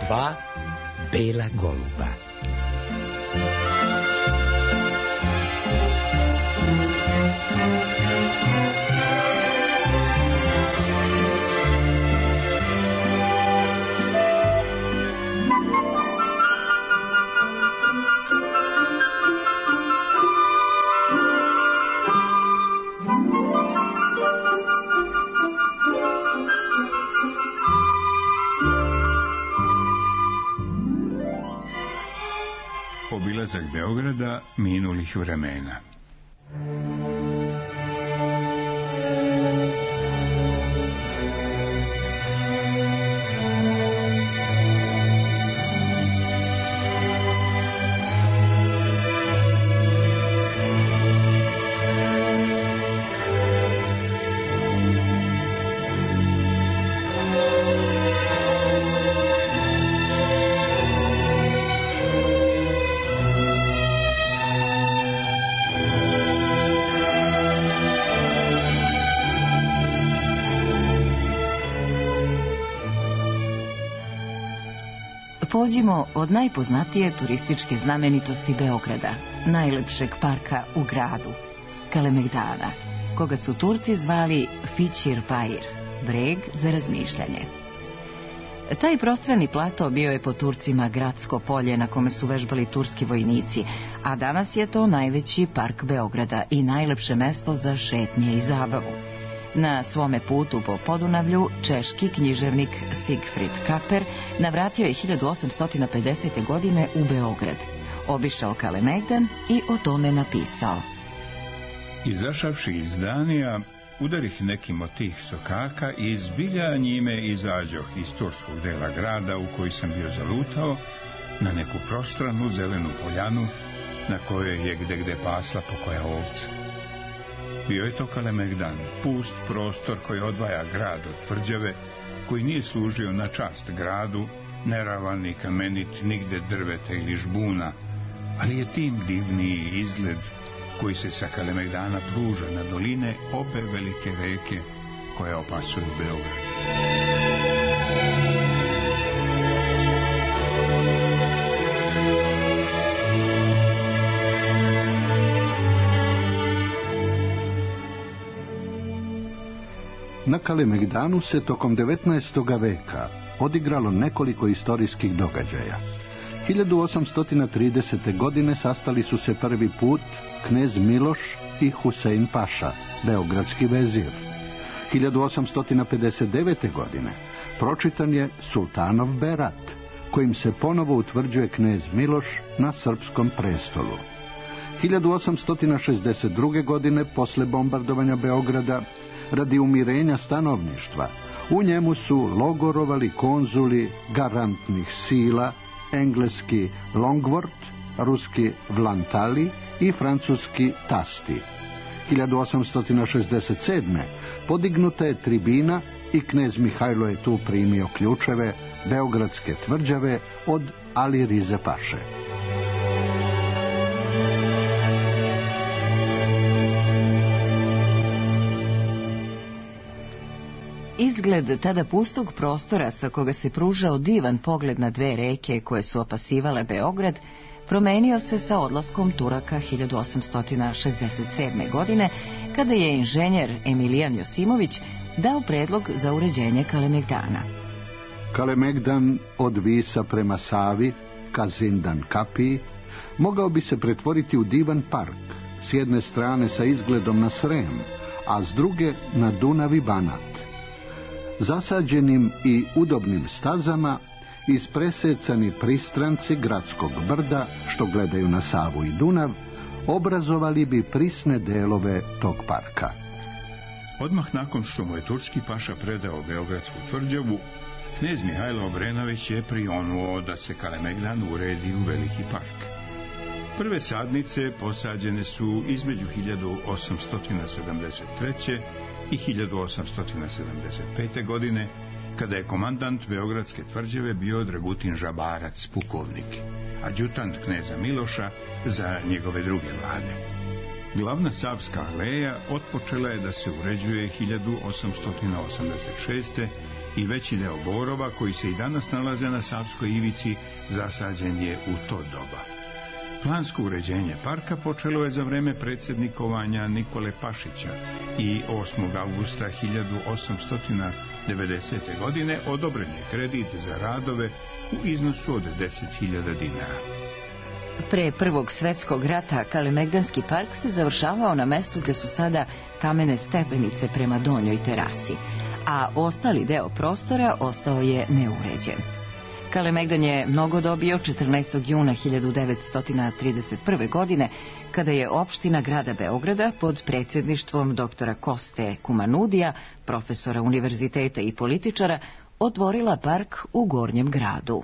2 bela goluba. Obilazak Beograda minulih vremena. Pođimo od najpoznatije turističke znamenitosti Beograda, najlepšeg parka u gradu, Kalemegdana, koga su Turci zvali Fićir Pair, breg za razmišljanje. Taj prostrani plato bio je po Turcima gradsko polje na kome su vežbali turski vojnici, a danas je to najveći park Beograda i najlepše mesto za šetnje i zabavu. Na svome putu po Podunavlju češki književnik Sigfrid Kaper navratio je 1850. godine u Beograd, obišao Kalemegdan i o tome napisao. Izašavši iz Danija, udarih nekim od tih sokaka i zbilja njime izađoh iz turskog dela grada u koji sam bio zalutao na neku prostranu zelenu poljanu na kojoj je gde pasla pokoja ovca. Bio je to Kalemegdan, pust prostor koji odvaja grad od tvrđave, koji nije služio na čast gradu, neravan ni kamenit, nigde drveta ili žbuna, ali je tim divniji izgled koji se sa Kalemegdana pruža na doline obe velike reke koje opasuju Beograd. Na Kalemegdanu se tokom 19. veka odigralo nekoliko istorijskih događaja. 1830. godine sastali su se prvi put knez Miloš i Husein Paša, beogradski vezir. 1859. godine pročitan je Sultanov berat, kojim se ponovo utvrđuje knez Miloš na srpskom prestolu. 1862. godine, posle bombardovanja Beograda, radi umirenja stanovništva, u njemu su logorovali konzuli garantnih sila, engleski Longworth, ruski Vlantali i francuski Tasti. 1867. podignuta je tribina i knez Mihajlo je tu primio ključeve beogradske tvrđave od Ali Rize Paše. Izgled tada pustog prostora sa koga se pružao divan pogled na dve reke koje su opasivale Beograd, promenio se sa odlaskom Turaka 1867. godine, kada je inženjer Emilijan Josimović dao predlog za uređenje Kalemegdana. Kalemegdan od Visa prema Savi, ka Zindan kapiji, mogao bi se pretvoriti u divan park, s jedne strane sa izgledom na Srem, a s druge na Dunav i Banat. Zasađenim i udobnim stazama ispresecani pristranci gradskog brda, što gledaju na Savu i Dunav, obrazovali bi prisne delove tog parka. Odmah nakon što mu je turski paša predao beogradsku tvrđavu, knez Mihajlo Obrenović je prionuo da se Kalemegdan uredi u veliki park. Prve sadnice posađene su između 1873. i 1875. godine, kada je komandant beogradske tvrđave bio Dragutin Žabarac, pukovnik, adjutant kneza Miloša za njegove druge vlade. Glavna Savska aleja otpočela je da se uređuje 1886. i veći deo borova koji se i danas nalaze na Savskoj ivici zasađen je u to doba. Plansko uređenje parka počelo je za vreme predsjednikovanja Nikole Pašića i 8. augusta 1890. godine odobren je kredit za radove u iznosu od 10.000 dinara. Pre Prvog svjetskog rata Kalemegdanski park se završavao na mestu gdje su sada kamene stepenice prema donjoj terasi, a ostali deo prostora ostao je neuređen. Kalemegdan je mnogo dobio 14. juna 1931. godine, kada je opština grada Beograda pod predsjedništvom doktora Koste Kumanudija, profesora univerziteta i političara, otvorila park u Gornjem gradu.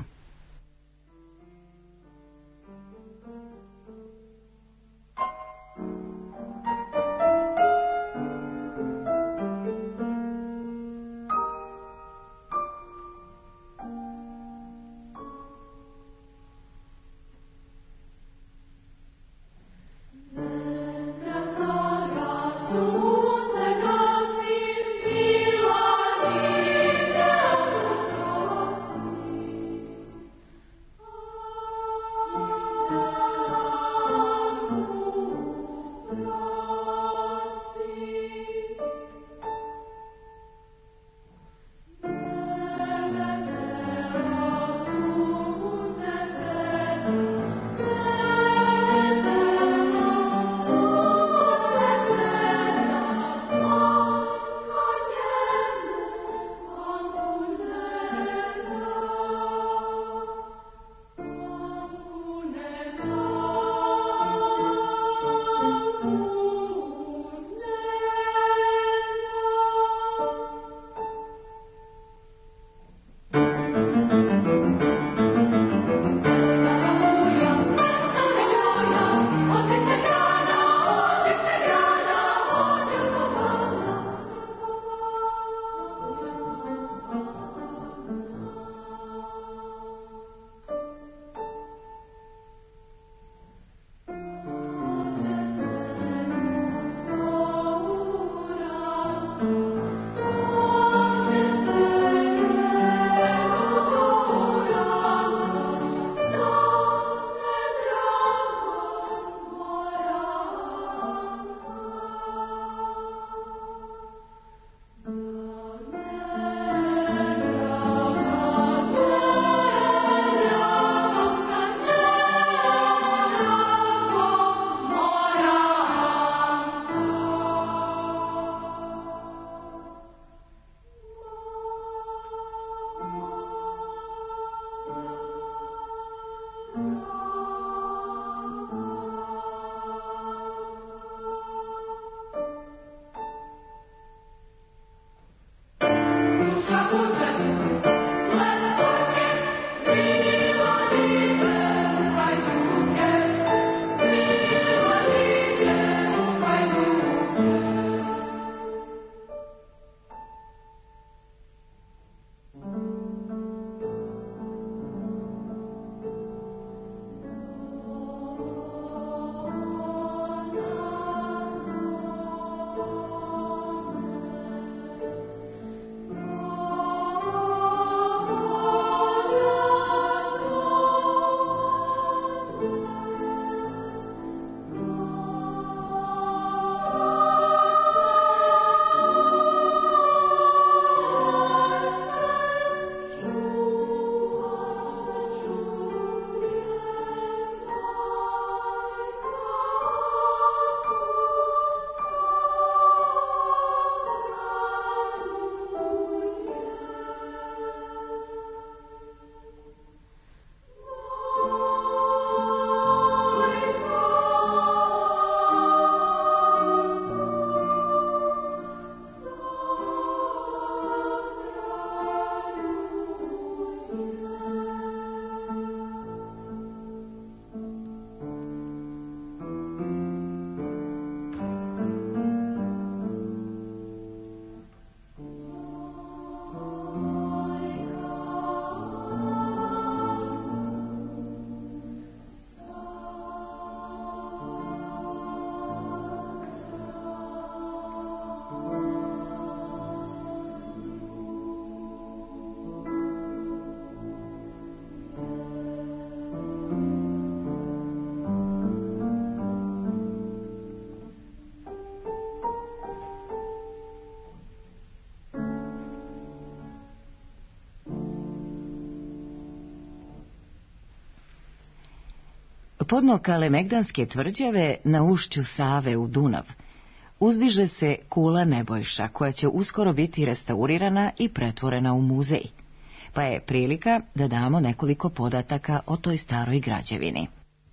Podno Kalemegdanske tvrđave na ušću Save u Dunav uzdiže se kula Nebojša, koja će uskoro biti restaurirana i pretvorena u muzej, pa je prilika da damo nekoliko podataka o toj staroj građevini.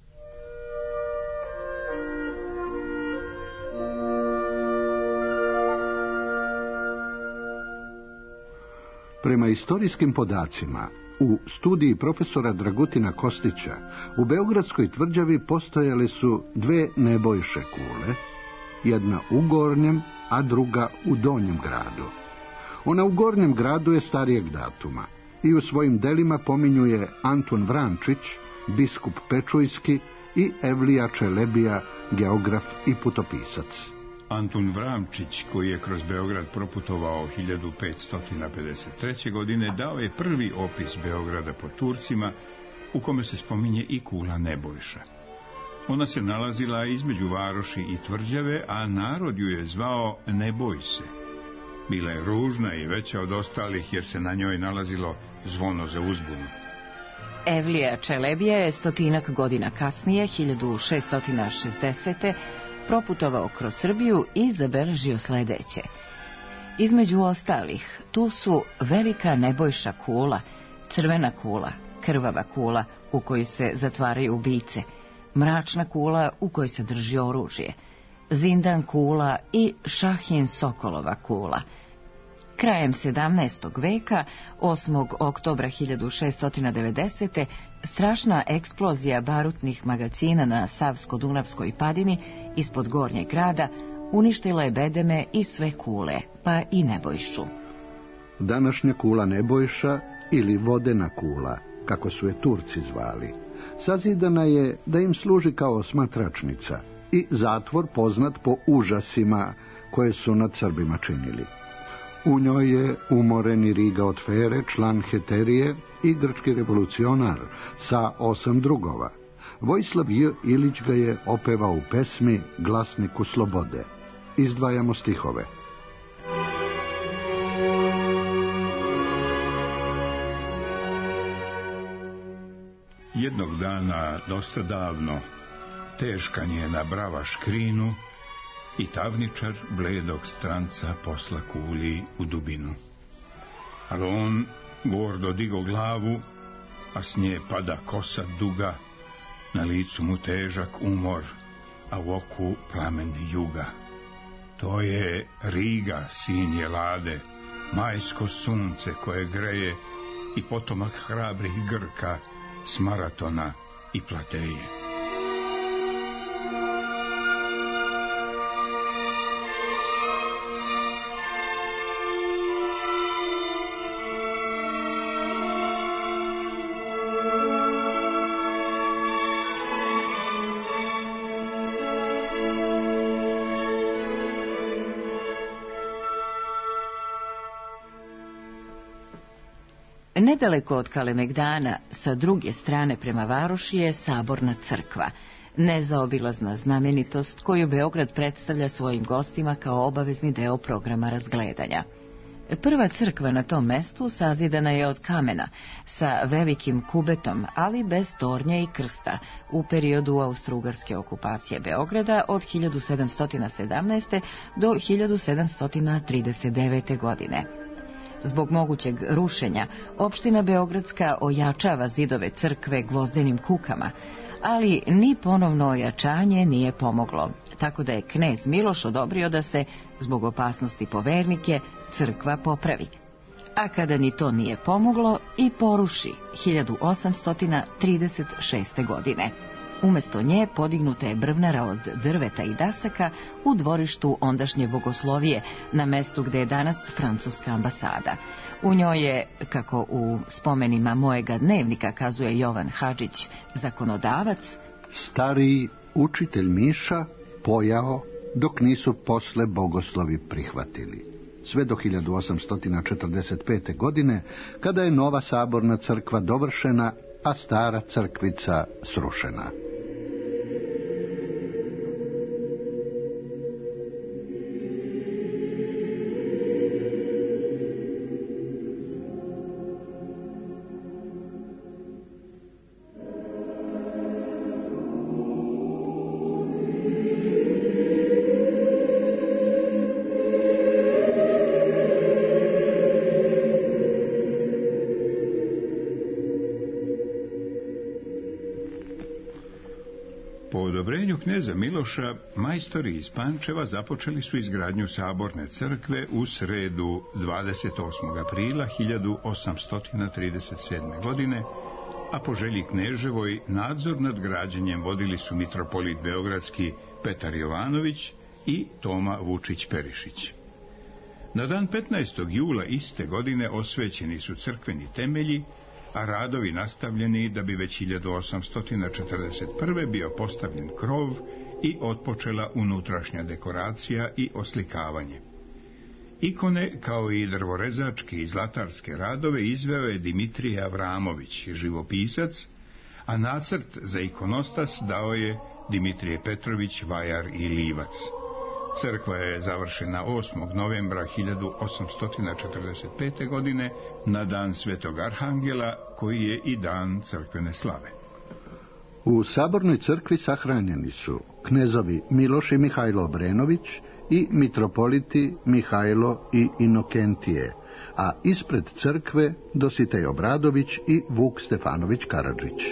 Prema istorijskim podacima, u studiji profesora Dragutina Kostića, u Beogradskoj tvrđavi postojale su dve Nebojše kule, jedna u Gornjem, a druga u Donjem gradu. Ona u Gornjem gradu je starijeg datuma i u svojim delima pominjuje Antun Vrančić, biskup Pečujski, i Evlija Čelebija, geograf i putopisac. Antun Vrančić, koji je kroz Beograd proputovao 1553. godine, dao je prvi opis Beograda po Turcima, u kome se spominje i kula Nebojša. Ona se nalazila između varoši i tvrđave, a narod ju je zvao Nebojse. Bila je ružna i veća od ostalih, jer se na njoj nalazilo zvono za uzbunu. Evlija Čelebija je 100 godina kasnije, 1660. proputovao kroz Srbiju i zabeležio sledeće. Između ostalih, tu su velika Nebojša kula, crvena kula, krvava kula u kojoj se zatvaraju ubice, mračna kula u kojoj se drži oružje, zindan kula i Šahin Sokolova kula. Krajem 17. veka, 8. oktobra 1690. strašna eksplozija barutnih magacina na Savsko-Dunavskoj padini ispod Gornjeg grada uništila je bedeme i sve kule, pa i Nebojšu. Današnja kula Nebojša, ili vodena kula, kako su je Turci zvali, sazidana je da im služi kao smatračnica i zatvor poznat po užasima koje su nad Srbima činili. U njoj je umoreni Riga od Fere, član Heterije i grčki revolucionar sa 8 drugova. Vojislav J. Ilić ga je opevao u pesmi Glasniku slobode. Izdvajamo stihove. Jednog dana, dosta davno, teška njena brava škrinu i tavničar bledog stranca posla kuli u dubinu. Ali on gordo digo glavu, a s nje pada kosa duga, na licu mu težak umor, a u oku plamen juga. To je Riga, sin je Lade, majsko sunce koje greje i potomak hrabrih Grka s Maratona i Plateje. Nedaleko od Kalemegdana, sa druge strane prema varoši, je Saborna crkva, nezaobilazna znamenitost koju Beograd predstavlja svojim gostima kao obavezni deo programa razgledanja. Prva crkva na tom mestu sazidana je od kamena, sa velikim kubetom, ali bez tornja i krsta, u periodu austrougarske okupacije Beograda od 1717. do 1739. godine. Zbog mogućeg rušenja, opština Beogradska ojačava zidove crkve gvozdenim kukama, ali ni ponovno ojačanje nije pomoglo, tako da je knez Miloš odobrio da se, zbog opasnosti po vernike, crkva popravi. A kada ni to nije pomoglo, i poruši 1836. godine. Umesto nje podignuta je brvnara od drveta i dasaka u dvorištu ondašnje Bogoslovije, na mestu gde je danas francuska ambasada. U njoj je, kako u spomenima mojega dnevnika kazuje Jovan Hadžić, zakonodavac, stariji učitelj Miša pojao dok nisu posle bogoslovi prihvatili. Sve do 1845. godine, kada je nova saborna crkva dovršena, a stara crkvica srušena. Po odobrenju kneza Miloša, majstori iz Pančeva započeli su izgradnju saborne crkve u sredu 28. aprila 1837. godine, a po želji kneževoj nadzor nad građenjem vodili su mitropolit beogradski Petar Jovanović i Toma Vučić-Perišić. Na dan 15. jula iste godine osvećeni su crkveni temelji, a radovi nastavljeni da bi već 1841. bio postavljen krov i otpočela unutrašnja dekoracija i oslikavanje. Ikone, kao i drvorezačke i zlatarske radove, izveo je Dimitrije Avramović, živopisac, a nacrt za ikonostas dao je Dimitrije Petrović, vajar i livac. Crkva je završena 8. novembra 1845. godine na dan Svetog Arhangela, koji je i dan crkvene slave. U sabornoj crkvi sahranjeni su knezovi Miloš i Mihajlo Obrenović i mitropoliti Mihajlo i Inokentije, a ispred crkve Dositej Obradović i Vuk Stefanović Karadžić.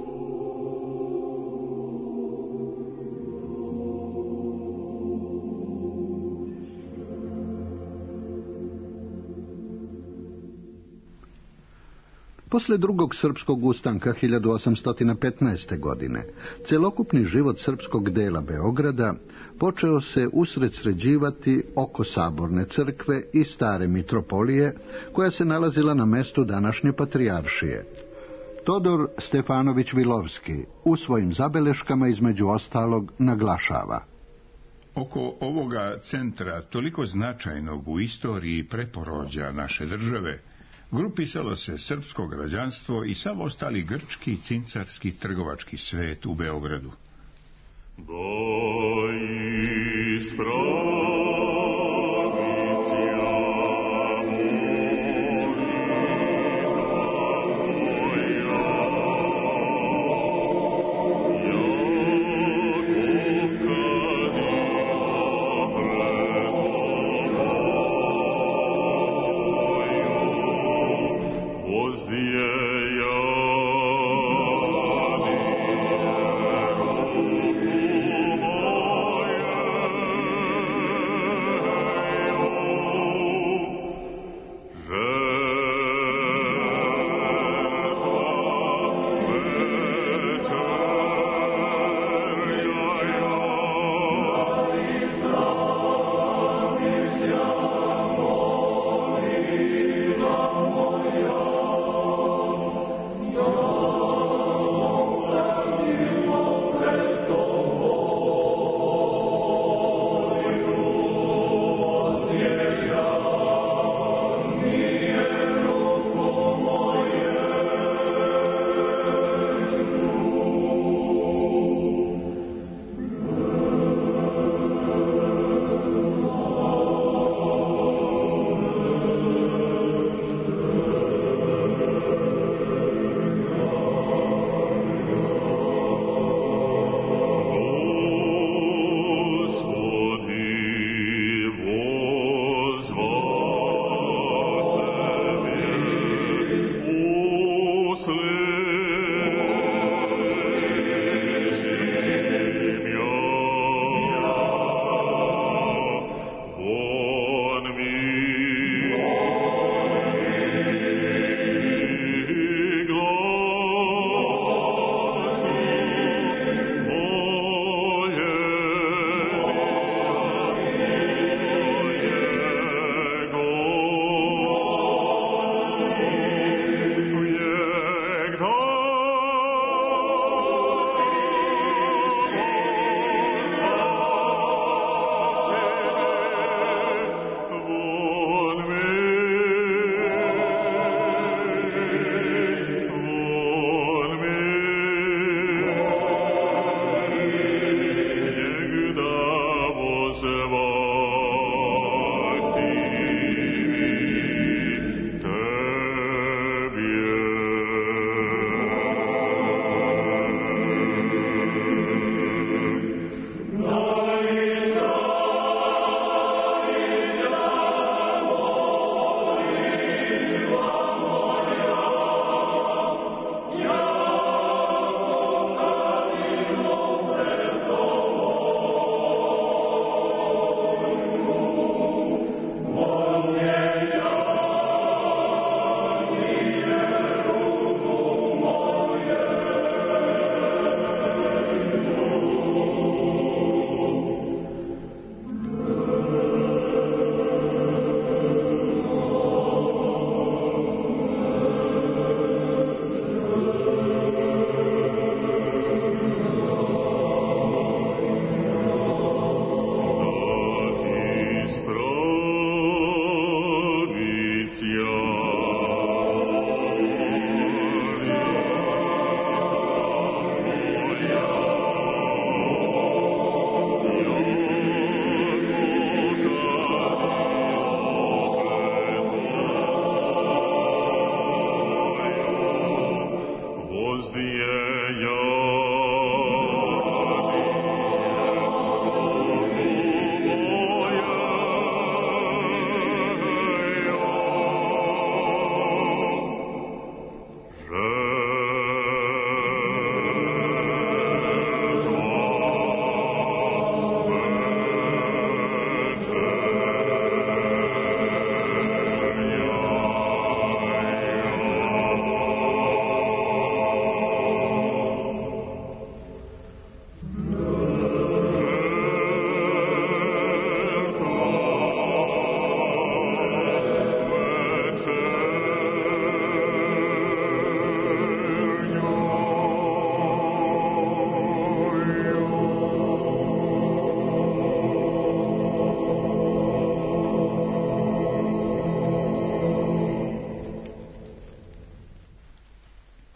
Posle drugog srpskog ustanka 1815. godine, celokupni život srpskog dela Beograda počeo se usredsređivati oko saborne crkve i stare mitropolije, koja se nalazila na mestu današnje patrijaršije. Todor Stefanović Vilovski u svojim zabeleškama između ostalog naglašava: Oko ovoga centra, toliko značajnog u istoriji preporođa naše države, grupisalo se srpsko građanstvo i sav ostali grčki, cincarski, trgovački svet u Beogradu.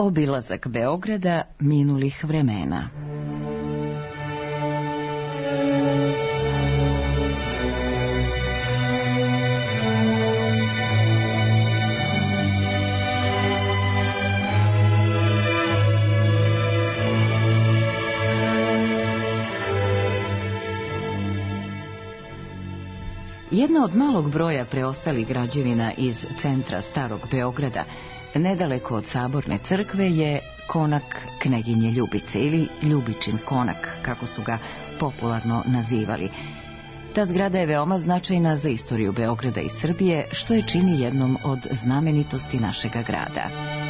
Obilazak Beograda minulih vremena. Jedna od malog broja preostalih građevina iz centra Starog Beograda, nedaleko od Saborne crkve, je konak Kneginje Ljubice ili Ljubičin konak, kako su ga popularno nazivali. Ta zgrada je veoma značajna za istoriju Beograda i Srbije, što je čini jednom od znamenitosti našega grada.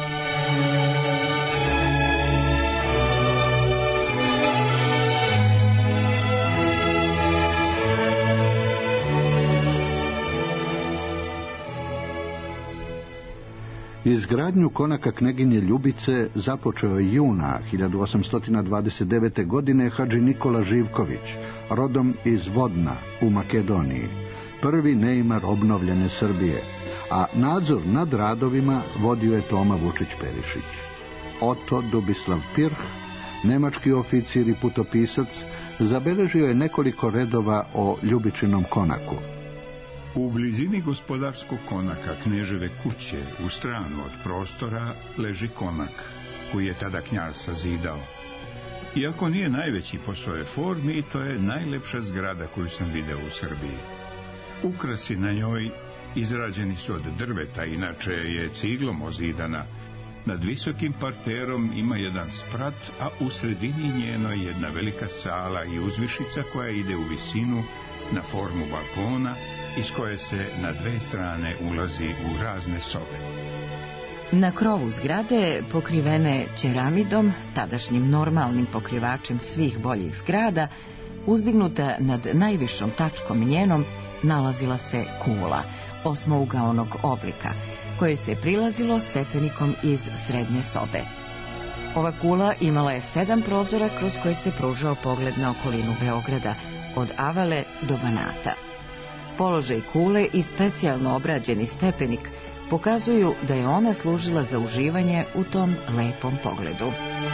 Izgradnju konaka Kneginje Ljubice započeo je juna 1829. godine Hadži Nikola Živković, rodom iz Vodna u Makedoniji, prvi neimar obnovljene Srbije, a nadzor nad radovima vodio je Toma Vučić-Perišić. Oto Dubislav Pirh, nemački oficir i putopisac, zabeležio je nekoliko redova o Ljubičinom konaku. U blizini gospodarskog konaka Kneževe kuće, u stranu od prostora, leži konak, koji je tada knjaz sazidao. Iako nije najveći po svojoj formi, to je najlepša zgrada koju sam video u Srbiji. Ukrasi na njoj izrađeni su od drveta, inače je ciglom ozidana. Nad visokim parterom ima jedan sprat, a u sredini njenoj jedna velika sala i uzvišica koja ide u visinu na formu balkona, iz koje se na dve strane ulazi u razne sobe. Na krovu zgrade, pokrivene ceramidom, tadašnjim normalnim pokrivačem svih boljih zgrada, uzdignuta nad najvišom tačkom njenom, nalazila se kula, osmougaonog oblika, koje se prilazilo stepenikom iz srednje sobe. Ova kula imala je 7 prozora kroz koje se pružao pogled na okolinu Beograda, od Avale do Banata. Položaj kule i specijalno obrađeni stepenik pokazuju da je ona služila za uživanje u tom lepom pogledu.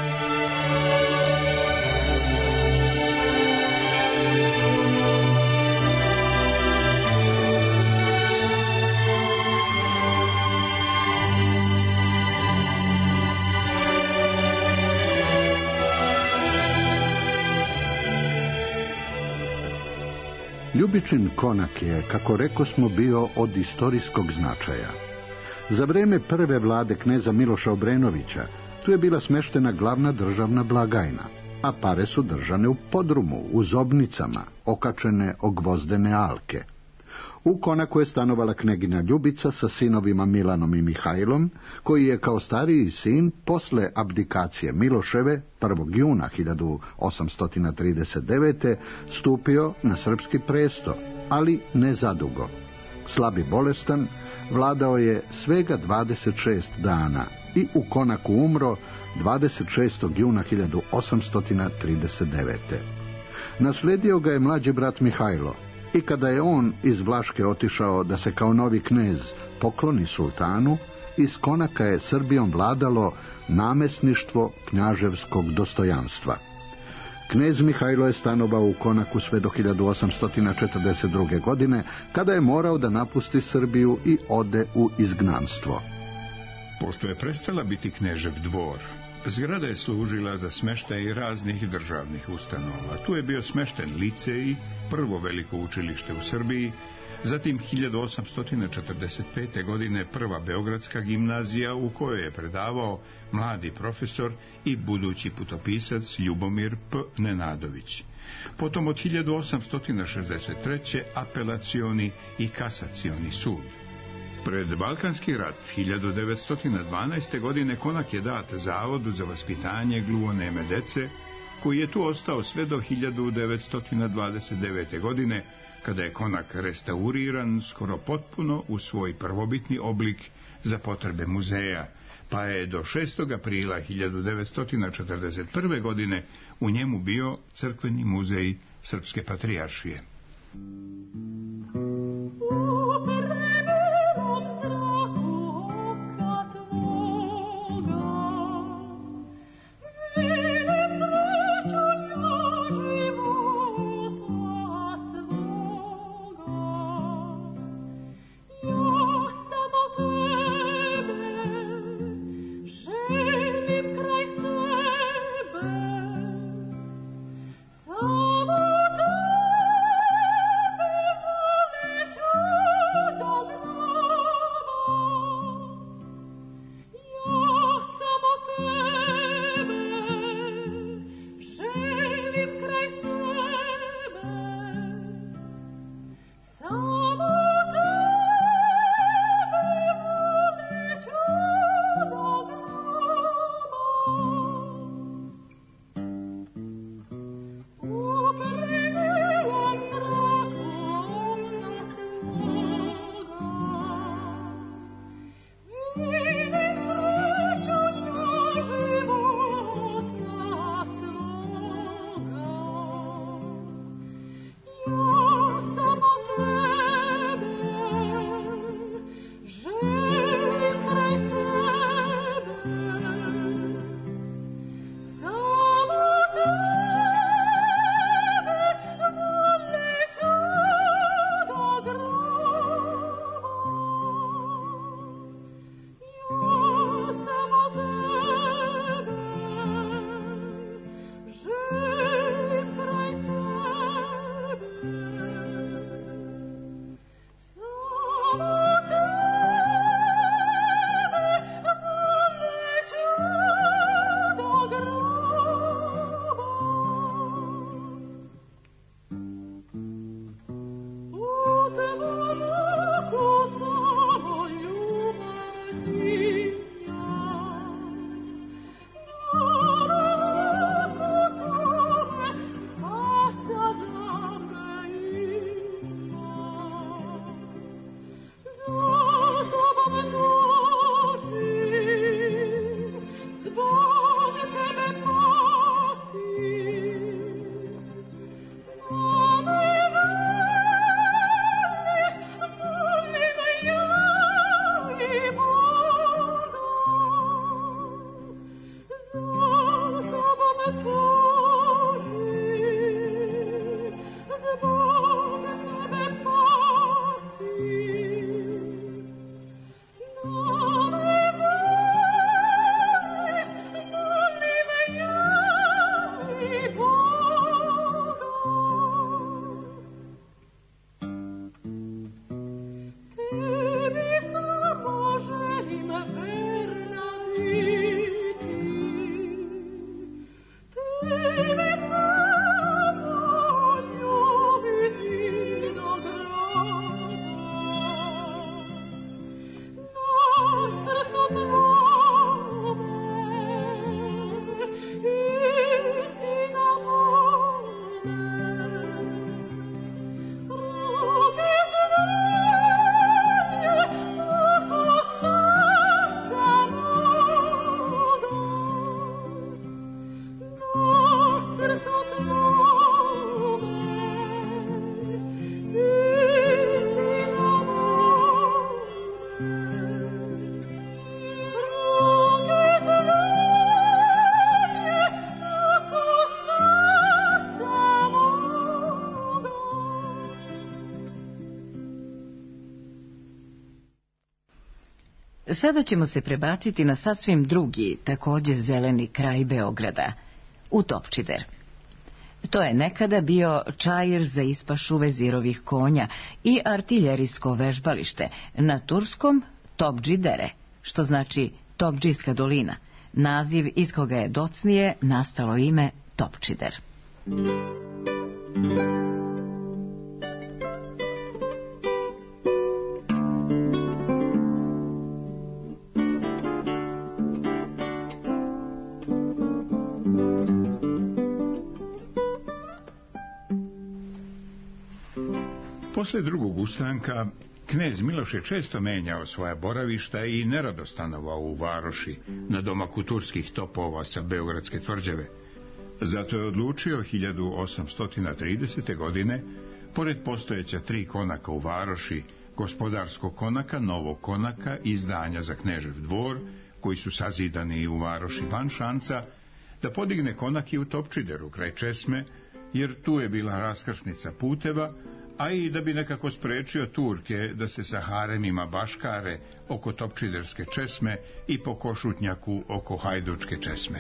Ljubičin konak je, kako rekosmo, bio od istorijskog značaja. Za vreme prve vlade kneza Miloša Obrenovića tu je bila smeštena glavna državna blagajna, a pare su držane u podrumu, u zobnicama, okačene o gvozdene alke. U konaku je stanovala kneginja Ljubica sa sinovima Milanom i Mihajlom, koji je kao stariji sin posle abdikacije Miloševe 1. juna 1839. stupio na srpski presto, ali ne zadugo. Slab i bolestan, vladao je svega 26 dana i u konaku umro 26. juna 1839. Nasledio ga je mlađi brat Mihajlo, i kada je on iz Vlaške otišao da se kao novi knez pokloni sultanu, iz konaka je Srbijom vladalo namesništvo knjaževskog dostojanstva. Knez Mihajlo je stanovao u konaku sve do 1842. godine, kada je morao da napusti Srbiju i ode u izgnanstvo. Pošto je prestala biti knežev dvor, zgrada je služila za smeštaj raznih državnih ustanova. Tu je bio smešten licej, prvo veliko učilište u Srbiji, zatim 1845. godine prva Beogradska gimnazija u kojoj je predavao mladi profesor i budući putopisac Ljubomir P. Nenadović. Potom od 1863. apelacioni i kasacioni sud. Pred Balkanski rat 1912. godine konak je dat Zavodu za vaspitanje gluvoneme dece, koji je tu ostao sve do 1929. godine, kada je konak restauriran skoro potpuno u svoj prvobitni oblik za potrebe muzeja, pa je do 6. aprila 1941. godine u njemu bio crkveni muzej Srpske patrijaršije. Sada ćemo se prebaciti na sasvim drugi, također zeleni kraj Beograda, u Topčider. To je nekada bio čair za ispašu vezirovih konja i artiljerijsko vežbalište, na turskom Topđidere, što znači Topđijska dolina, naziv iz koga je docnije nastalo ime Topčider. Posle drugog ustanka, knez Miloš je često menjao svoja boravišta i nerado stanovao u varoši, na domaku turskih topova sa Beogradske tvrđave. Zato je odlučio 1830. godine, pored postojeća 3 konaka u varoši, gospodarskog konaka, novog konaka i zdanja za Knežev dvor, koji su sazidani u varoši van Šanca, da podigne konak i u Topčideru kraj Česme, jer tu je bila raskrsnica puteva, a i da bi nekako sprečio Turke da se sa haremima baškare oko Topčiderske Česme i po Košutnjaku oko Hajdučke Česme.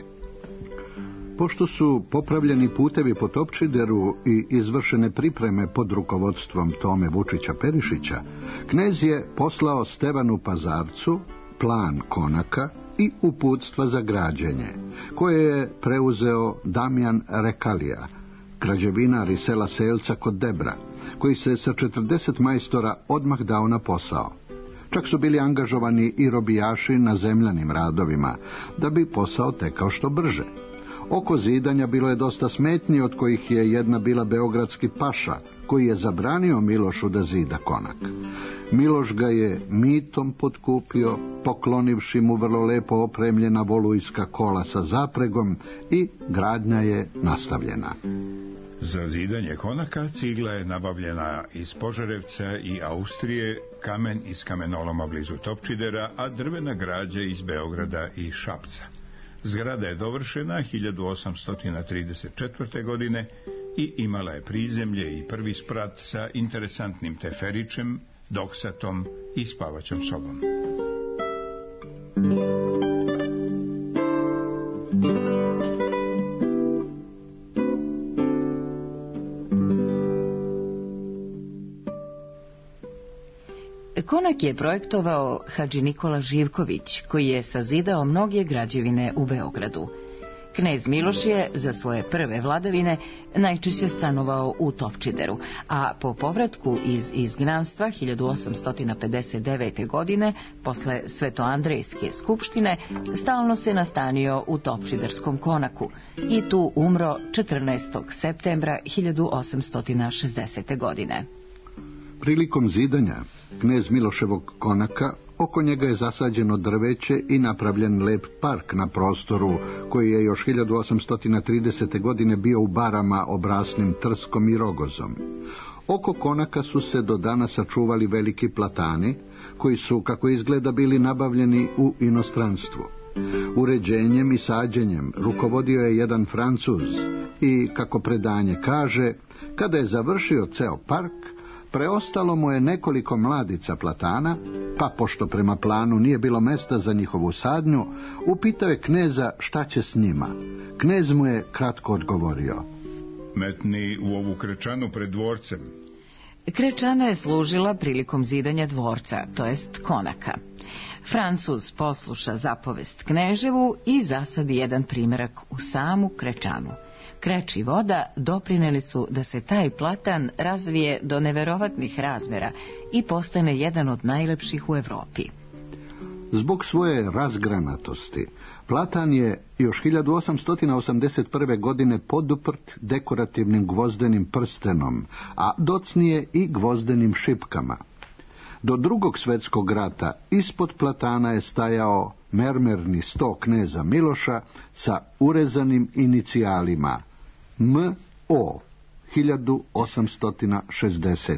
Pošto su popravljeni putevi po Topčideru i izvršene pripreme pod rukovodstvom Tome Vučića Perišića, knez je poslao Stevanu Pazarcu plan konaka i uputstva za građenje, koje je preuzeo Damjan Rekalija, građevinar iz sela Selca kod Debra, koji se sa 40 majstora odmah dao na posao. Čak su bili angažovani i robijaši na zemljanim radovima, da bi posao tekao što brže. Oko zidanja bilo je dosta smetnji, od kojih je jedna bila beogradski paša, koji je zabranio Milošu da zida konak. Miloš ga je mitom potkupio, poklonivši mu vrlo lepo opremljena volujska kola sa zapregom, i gradnja je nastavljena. Za zidanje konaka cigla je nabavljena iz Požarevca i Austrije, kamen iz kamenoloma blizu Topčidera, a drvena građa iz Beograda i Šapca. Zgrada je dovršena 1834. godine i imala je prizemlje i prvi sprat sa interesantnim teferićem, doksatom i spavaćom sobom. Konak je projektovao Hadži Nikola Živković, koji je sazidao mnoge građevine u Beogradu. Knez Miloš je za svoje prve vladavine najčešće stanovao u Topčideru, a po povratku iz izgnanstva 1859. godine, posle Svetoandrejske skupštine, stalno se nastanio u Topčiderskom konaku i tu umro 14. septembra 1860. godine. Prilikom zidanja knez Miloševog konaka, oko njega je zasađeno drveće i napravljen lep park na prostoru koji je još 1830. godine bio u barama obrasnim trskom i rogozom. Oko konaka su se do danas sačuvali veliki platani, koji su, kako izgleda, bili nabavljeni u inostranstvu. Uređenjem i sađenjem rukovodio je jedan Francuz i, kako predanje kaže, kada je završio ceo park, preostalo mu je nekoliko mladica platana, pa pošto prema planu nije bilo mesta za njihovu sadnju, upitao je kneza šta će s njima. Knez mu je kratko odgovorio: metni u ovu krečanu pred dvorcem. Krečana je služila prilikom zidanja dvorca, to jest konaka. Francuz posluša zapovest kneževu i zasadi jedan primerak u samu krečanu. Kreč i voda doprineli su da se taj platan razvije do neverovatnih razmera i postane jedan od najlepših u Evropi. Zbog svoje razgranatosti, platan je još 1881. godine poduprt dekorativnim gvozdenim prstenom, a docnije i gvozdenim šipkama. Do Drugog svjetskog rata ispod platana je stajao mermerni sto kneza Miloša sa urezanim inicijalima M.O. 1860.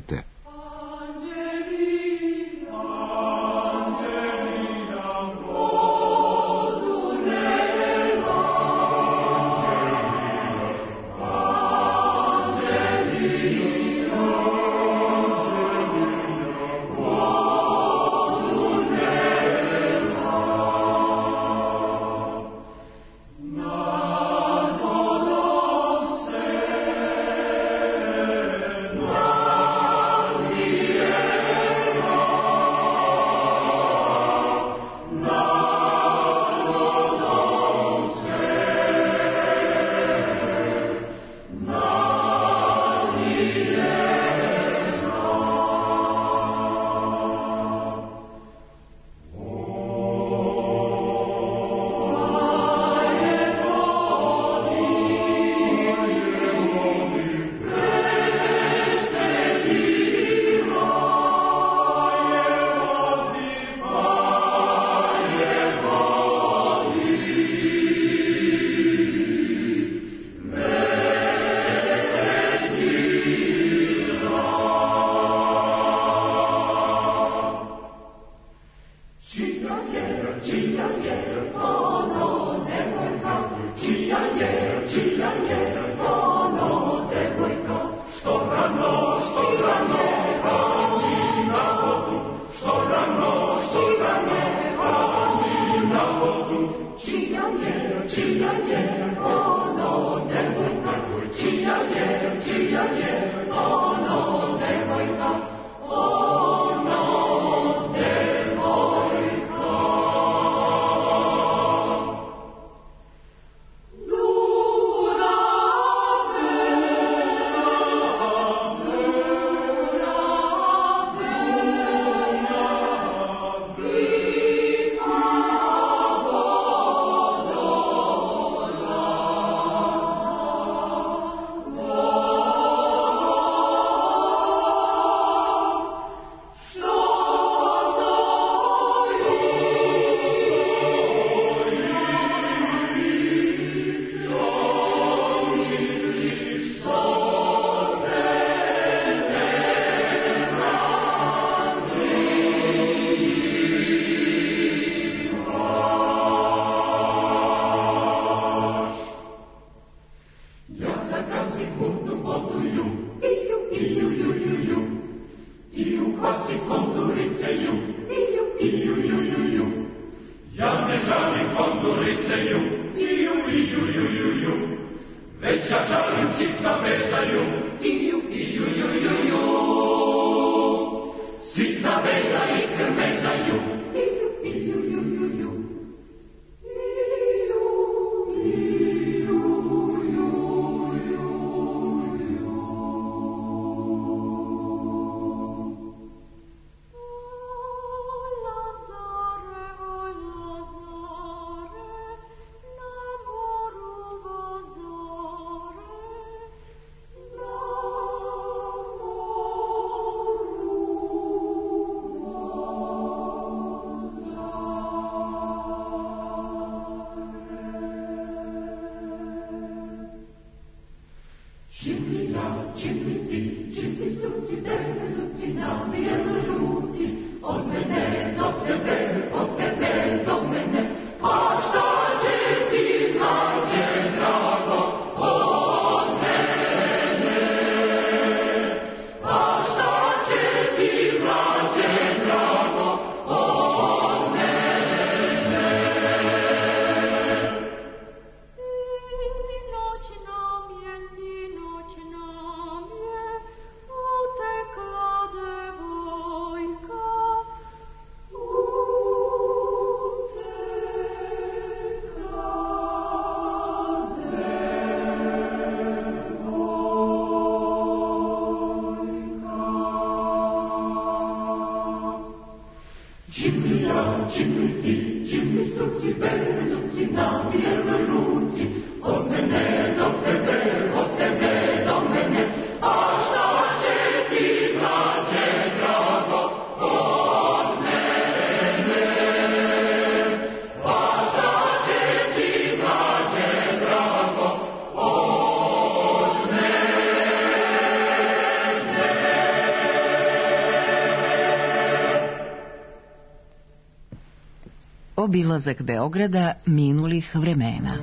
Obilazak Beograda minulih vremena.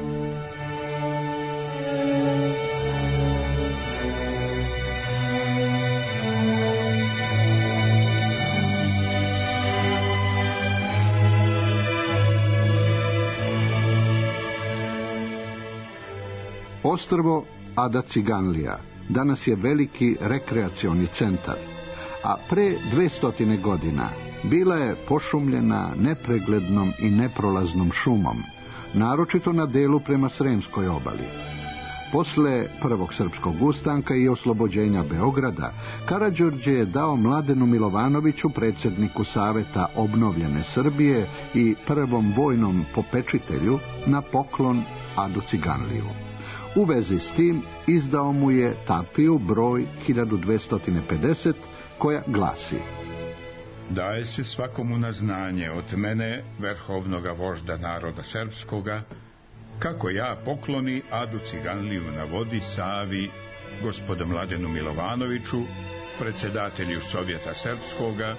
Ostrvo Ada Ciganlija danas je veliki rekreacioni centar, a pre 200 godina bila je pošumljena nepreglednom i neprolaznom šumom, naročito na delu prema Sremskoj obali. Posle prvog srpskog ustanka i oslobođenja Beograda, Karađorđe je dao Mladenu Milovanoviću, predsjedniku Saveta obnovljene Srbije i prvom vojnom popečitelju, na poklon Adu Ciganliju. U vezi s tim izdao mu je tapiju broj 1250, koja glasi: Daje se svakomu na znanje od mene, verhovnoga vožda naroda srpskoga, kako ja pokloni Adu Ciganliju na vodi Savi, gospodu Mladenu Milovanoviću, predsjedatelju Sovjeta srpskoga,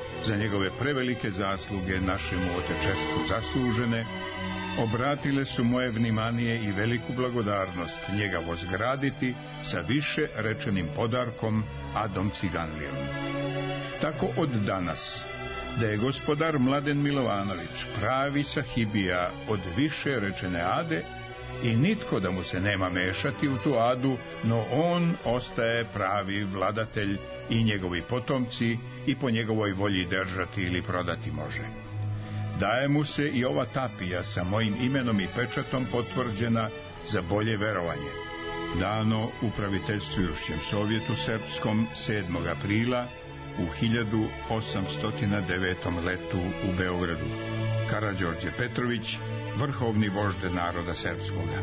za njegove prevelike zasluge našemu otečestvu zaslužene, obratile su moje vnimanije i veliku blagodarnost njega vozgraditi sa više rečenim podarkom Adom Ciganlijom. Tako od danas, da je gospodar Mladen Milovanović pravi sahibija od više rečene Ade i nitko da mu se nema mešati u tu Adu, no on ostaje pravi vladatelj i njegovi potomci i po njegovoj volji držati ili prodati može. Daje mu se i ova tapija sa mojim imenom i pečatom potvrđena za bolje verovanje. Dano upraviteljstvujušćem Sovjetu Srpskom 7. aprila u 1809. letu u Beogradu. Karađorđe Petrović, vrhovni vožd naroda srpskoga.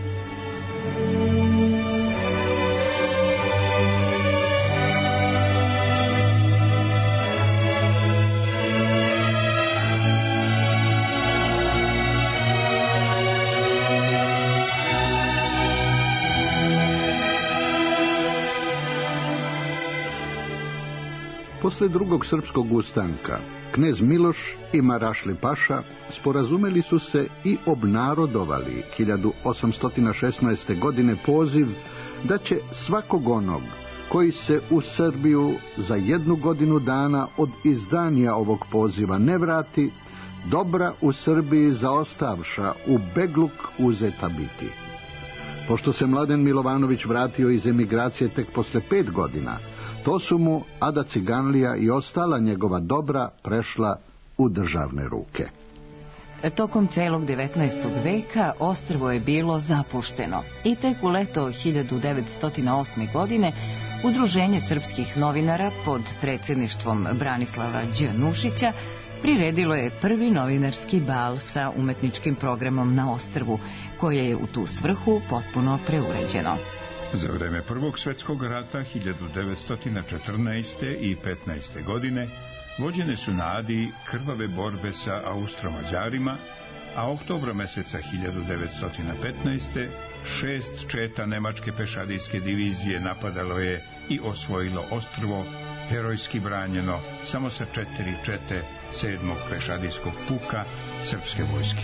Posle drugog srpskog ustanka, knez Miloš i Marašli Paša sporazumeli su se i obnarodovali 1816. godine poziv da će svakog onog koji se u Srbiju za 1 godinu dana od izdanja ovog poziva ne vrati, dobra u Srbiji zaostavša u begluk uzeta biti. Pošto se Mladen Milovanović vratio iz emigracije tek posle 5 godina, to su mu Ada Ciganlija i ostala njegova dobra prešla u državne ruke. Tokom celog 19. veka ostrvo je bilo zapušteno i tek u leto 1908. godine Udruženje srpskih novinara pod predsjedništvom Branislava Đ. Nušića priredilo je prvi novinarski bal sa umetničkim programom na ostrvu, koje je u tu svrhu potpuno preuređeno. Za vreme Prvog svjetskog rata 1914. i 15. godine vođene su na Adi krvave borbe sa Austro-Mađarima, a oktobra meseca 1915. 6 četa nemačke pešadijske divizije napadalo je i osvojilo ostrvo, herojski branjeno samo sa 4 čete 7. pešadijskog puka srpske vojske.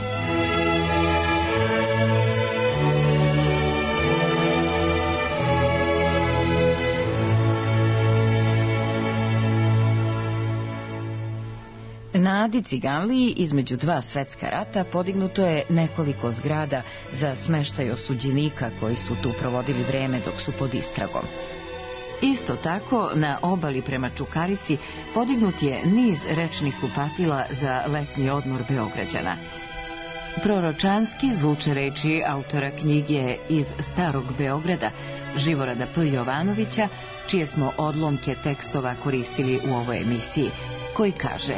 Na Adi Ciganliji između 2 svjetska rata podignuto je nekoliko zgrada za smeštaj osuđenika koji su tu provodili vreme dok su pod istragom. Isto tako, na obali prema Čukarici podignut je niz rečnih kupatila za letnji odmor Beograđana. Proročanski zvuče reči autora knjige Iz Starog Beograda, Živorada P. Jovanovića, čije smo odlomke tekstova koristili u ovoj emisiji, koji kaže: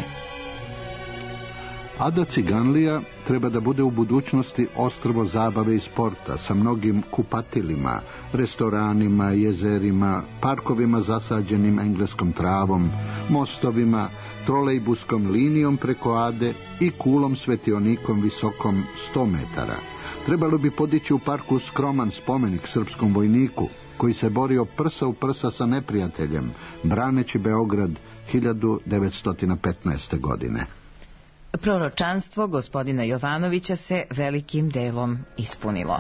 Ada Ciganlija treba da bude u budućnosti ostrvo zabave i sporta sa mnogim kupatilima, restoranima, jezerima, parkovima zasađenim engleskom travom, mostovima, trolejbuskom linijom preko Ade i kulom svetionikom visokom 100 metara. Trebalo bi podići u parku skroman spomenik srpskom vojniku koji se borio prsa u prsa sa neprijateljem, braneći Beograd 1915. godine. Proročanstvo gospodina Jovanovića se velikim delom ispunilo.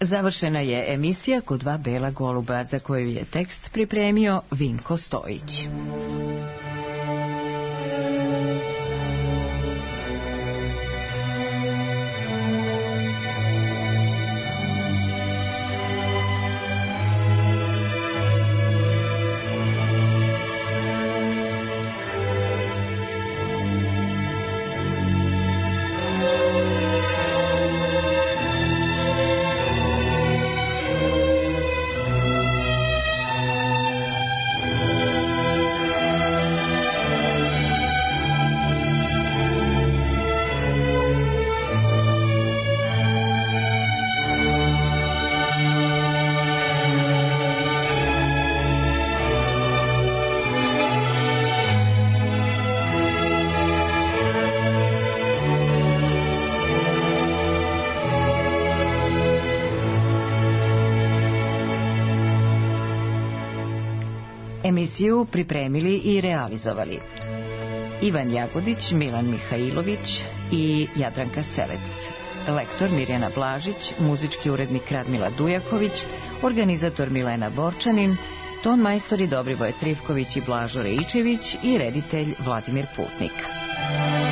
Završena je emisija Kod dva bela goluba, za koju je tekst pripremio Vinko Stojić. Emisiju pripremili i realizovali Ivan Jagodić, Milan Mihajlović i Jadranka Selec. Lektor Mirjana Blažić, muzički urednik Radmila Dujaković, organizator Milena Borčanin, ton majstori Dobrivoje Trivković i Blažo Reičević i reditelj Vladimir Putnik.